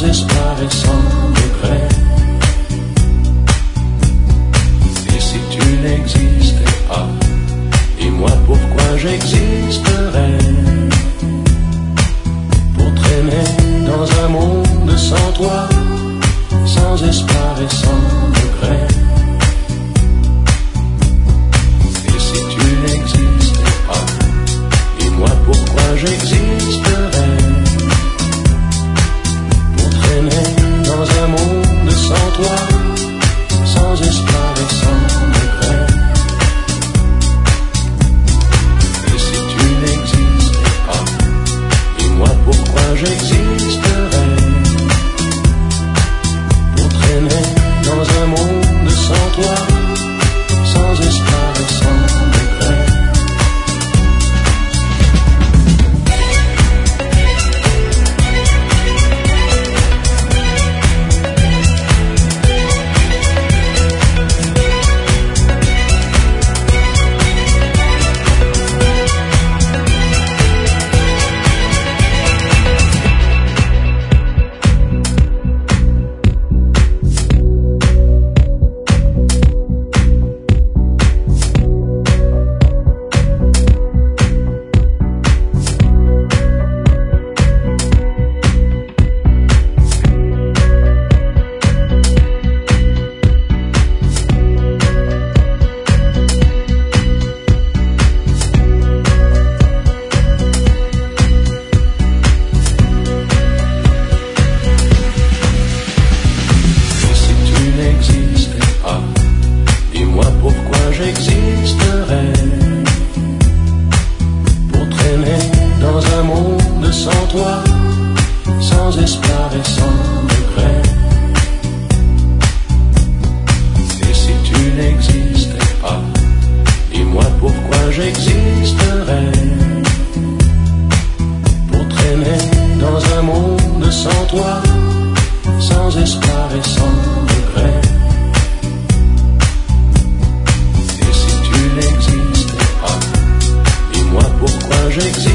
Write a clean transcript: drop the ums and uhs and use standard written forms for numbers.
sans espoir et sans regret. Et si tu n'existais pas, dis-moi pourquoi j'existerais. Pour traîner dans un monde sans toi, sans espoir et sans regret. Et si tu n'existais pas, dis-moi pourquoi j'existerais. Pour traîner dans un monde sans toi, sans espoir et sans regret. Et si tu n'existais pas, dis-moi pourquoi j'existerais. Pour traîner dans un monde sans toi, sans espoir et sans regret. J'existerais pour traîner dans un monde sans toi, sans espoir et sans regret. Et si tu n'existais pas, dis-moi pourquoi j'existerais. Pour traîner dans un monde sans toi, sans espoir et sans regret. J'existe.